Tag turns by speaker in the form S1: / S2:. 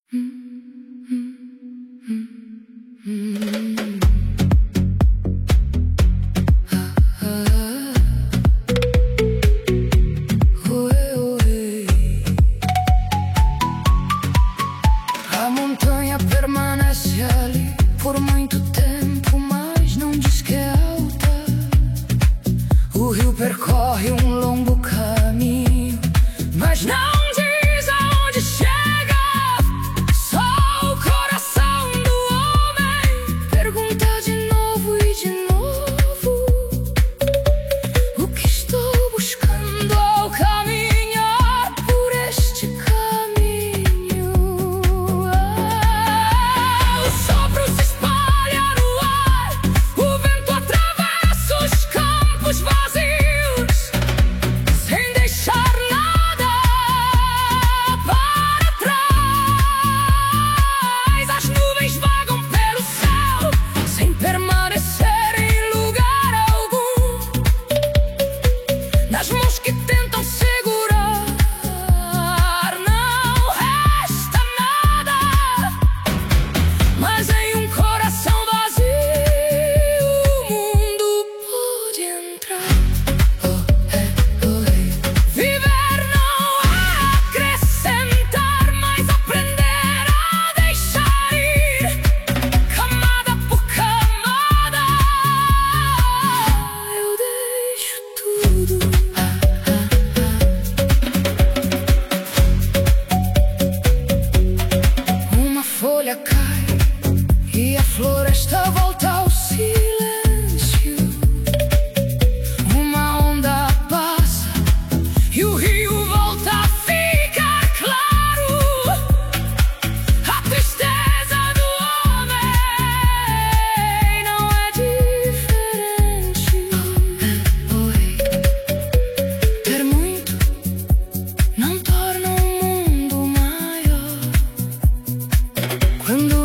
S1: A montanha permanece ali por muito tempo, mas não diz que é alta. O rio percorre um longo caminho, mas não diz aonde chega. Só o coração do homem pergunta de novo e de novo: o que estou buscando ao caminhar por este caminho? O sopro se espalha no ar, o vento atravessa os campos vazios, sem deixar nada para trás. As nuvens vagam pelo céu, sem permanecer em lugar algum. Nas mãos que tentam segurar, não resta nada. Mas em um coração vazio, o mundo pode entrar. Viver não é acrescentar, mas aprender a deixar ir, camada por camada. Eu deixo tudo. Uma folha cai e a floresta volta ao silêncio. Uma onda passa e o rio volta a ficar claro. A tristeza do homem não é diferente. Ter muito não torna o mundo maior. Quando